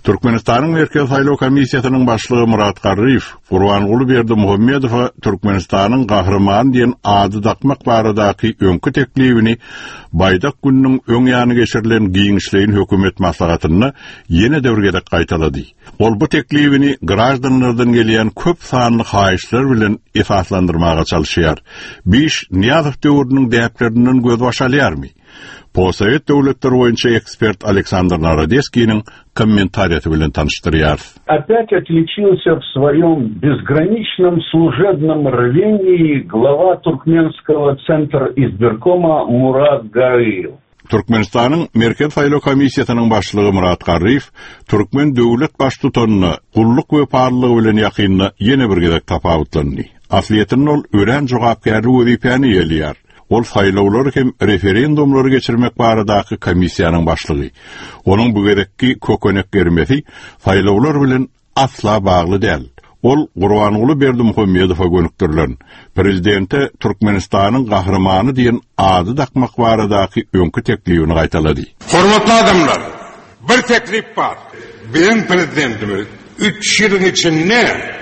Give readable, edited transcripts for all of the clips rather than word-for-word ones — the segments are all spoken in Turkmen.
Türkmenistan'ın Merkez Sayloo Komissiýasynyň başlygy Murat Garryf, Gurbanguly Berdimuhammedowa Türkmenistan'ın gahryman diýen ady dakmak baradaky öňkü teklibini Baydak günniň öň ýany geçirilen giňişleýin hökümet maslahatyny ýene döwürge gaýtalady. Ol bu teklibini grajdanlardan gelýän köp sanly haýyşlar bilen esaslandyrmaga çalışýar. Biş Niýazow döwrüniň däplerinden göz başalýarmy? Possovet döwletleri boýunça ekspert Александр Народецкийниň комментарияты bilen tanıştırýar. Опять отличился в своем безграничном служебном рвении глава Туркменского центра избиркома Мурат Гариев. Türkmenistan'ın Merkez Sayloo Komissiýasynyň başlygy Murat Garryf, Türkmen döwlet baştutanyny gulluk we parlygy bilen ýakyny ýene bir gezek tapawutlandy. Asliýetinde ol ören jogapkärli wezipäni ýelýär. Ol saylawlary hem referendumlary geçirmek baradaky komissiýanyň başlygy. Onuň bu gerekki kökenek bermesi saylawlar bilen asla bagly däl. Ol Gurbanguly Berdimuhammedowa gönükdirilen prezidente Türkmenistanyň gahrymany diýen ady dakmak baradaky öňkü teklibini gaýtalady. Hormatly adamlar, bir teklip bar. Benim prezidentimiz 3 ýylyň içinde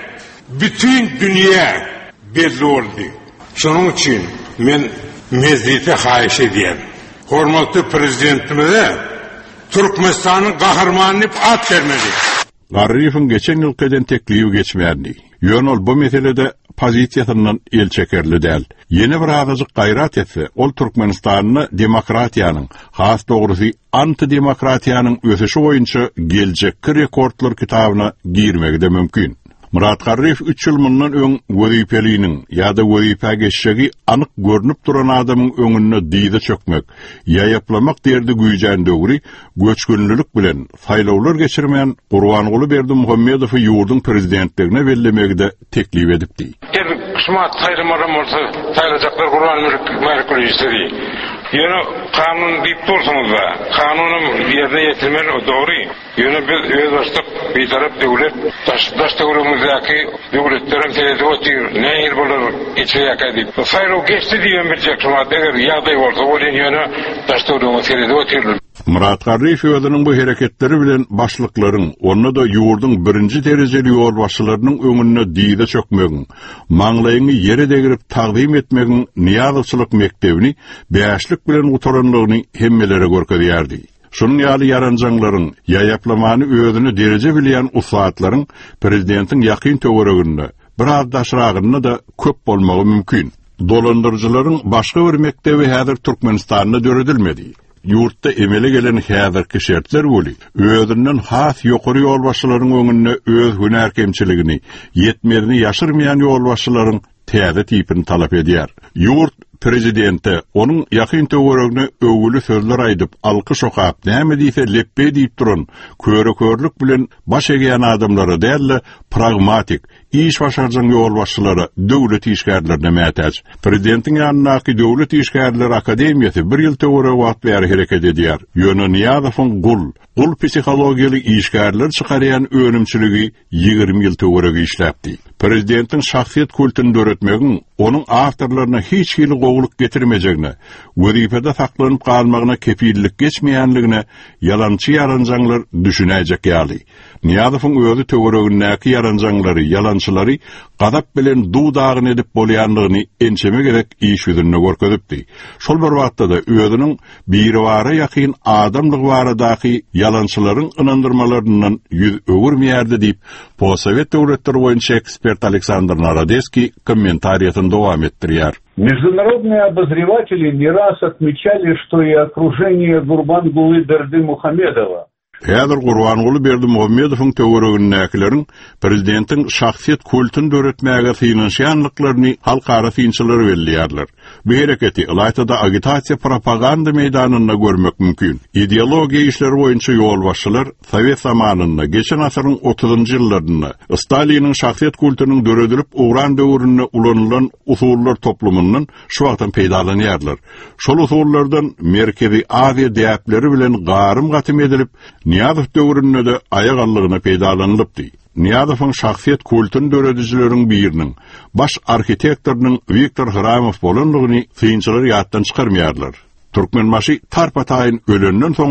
bütün dünýä belli boldy. Şonuň üçin men mezlite haýyş edýän. Hormatly prezidentimize Türkmenistanyň gahrymany diýip at bermeli. Garryf'in geçen ýyl eden teklibi geçmärdi. Ýönol bu meselede pozisiýasyndan el çekerli däl. Ýene bir agazyk gaýrat etse, ol Türkmenistanyny demokratiýanyň, has dogrusy antidemokratiýanyň ösüşi boýunça geljekki rekordlar kitabyna girmegi mümkin. Murat Garryf 3 ýyl mundan öň wezipeliğiniň ýa-da wezipe geçişigi anyk görnüp duran adamyň öňüne diýde çökmek, ýaýaplamak derdi güýjän döwri göçkünlülük bilen saylawlar geçirmeýän Gurbanguly Berdimuhammedowy ýurdun prezidentligine bellemegde teklip edipdi. Kısmat sayramaram olsa saylajaklar Gurbanguly istedi. Ýöne kanun diýip dursunuz da, kanunum ýerine ýetirmeli, o dogry. Ýöne biz öz başlyk bir tarap döwlet, daş döwrümizdeki döwletlerin telede otyr, näýir bolar içerek edip. Saylaw geçdi diýen bir jekmat eger ýagdaý bolsa, olen ýöne daş döwrümizde telede otyr. Murat Garryf özüniň bu hereketleri bilen başlyklaryň, onda da ýurdun birinji derejeli ýol başçylarynyň öňüne diýde çökmegi, maňlaýyny ýere degirip taqdim etmegi Niýazowçylyk mektebini bäşlik bilen utaranlygyny hemmelere görkezýärdi. Şunun ýaly ýaranjaňlaryň, ýaýaplamany özüni dereje bilýän usatlaryň prezidentiň ýakyn töwereginde bir az daşragyny da köp bolmagy mümkin. Dolandyrjylaryň başga bir mektebi häzir Türkmenistanyna döredilmedi. Yurtda emele gelen häzirki şertler boli, özünden has ýokary ýol başçylaryň öňünde öz hünär kemçiligini, ýetmezini ýaşyrmaýan ýol başçylaryň täze tipini talap edýär. Yurt prezidenti onun ýakyn töweregine öwgüli sözler aýdyp, alkyş okap, näme diýse leppe diýip duran, körükörlük bilen baş egýän adamlary däl, pragmatik, iş başarjan ýol başçylary, döwlet işgärlerine mätäç. Prezidentiň ýanynaky döwlet işgärleri akademiýasy bir ýyl töwereg wagt bäri hereket edýär. Ýöne Niýazowyň gul psihologiýaly işgärler çykarýan önümçiligi 20 ýyl töwereg işläpdi. Prezidentiň şahsiýet kulturyny döretmegiň onuň awtorlaryna hiç hili gowluk getirmejegine, wezipede saklanyp galmagyna kepillik geçmeýänligine ýalançy ýaranjaňlar düşünäjek ýaly. Niýazowyň özü töweregindäki ýaranjaňlary, ýalançylary gadap bilen duwdagyny edip bolýanlygyny ençeme gerek iş ýüzünde görkezipdi. Şol bir wagtda da özüniň biri wara ýakyn adamlyg baradaky ýalançylaryň ynandyrmalarynyň ýüz öwürmeýärdi diýip Possovet döwletleri boýunça ekspert Александр Народецкий комментариясын дowam etdirýär. Международные обозреватели не раз отмечали, что и окружение Гурбангулы Бердимухаммедова Häzir Gurbanguly Berdimuhammedowyň töweregindäkilerin prezidentiň şahsiýet kulturyny döretmäge synanşýanlyklaryny halkara synçylary belliýärler. Bu hereketi Ilaytada agitasiýa propaganda meýdanyna görmek mümkin. Ideologiýa işleri boýunça ýol başçylar Sowet zamanynda, geçen asyryň 30-njy ýyllarynda Staliniň şahsiýet kulturynyň döredilip ugran döwründe ulanylan usullar toplumynyň şu wagtdan peýdalanýarlar. Şol usullardan Merkezi Aziýa däpleri bilen garym gatym edilip Niýazow döwründe de aýak allygyna peýdalanlypdy. Niýazowyň şahsiýet kulturyny döredijileriň biriniň baş arxitektorynyň Viktor Hramow bolanlygyny synçylar ýatdan çykarmaýarlar. Türkmenbaşy tarpataýyn ölenden soňam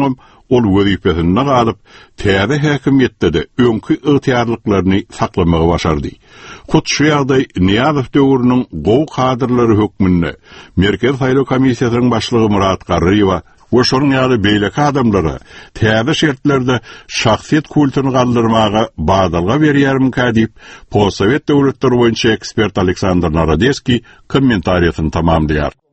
ol wezifesinde galyp täze häkimetde de öňkü ygtyarlyklaryny saklamagy başardy. Hut şu ýagdaý Niýazow döwrüniň gowy kadrlary hökmünde Merkez Saýlaw Komissiýasynyň başlygy Murat Garryýewa we şonuň ýaly beýleki adamlara täze şertlerde şahsiýet kulturyny galdyrmaga badalga berýärmi diýip Possovet döwletleri boýunça ekspert Aleksandr Narodeski kommentariýasyny tamamlaýar.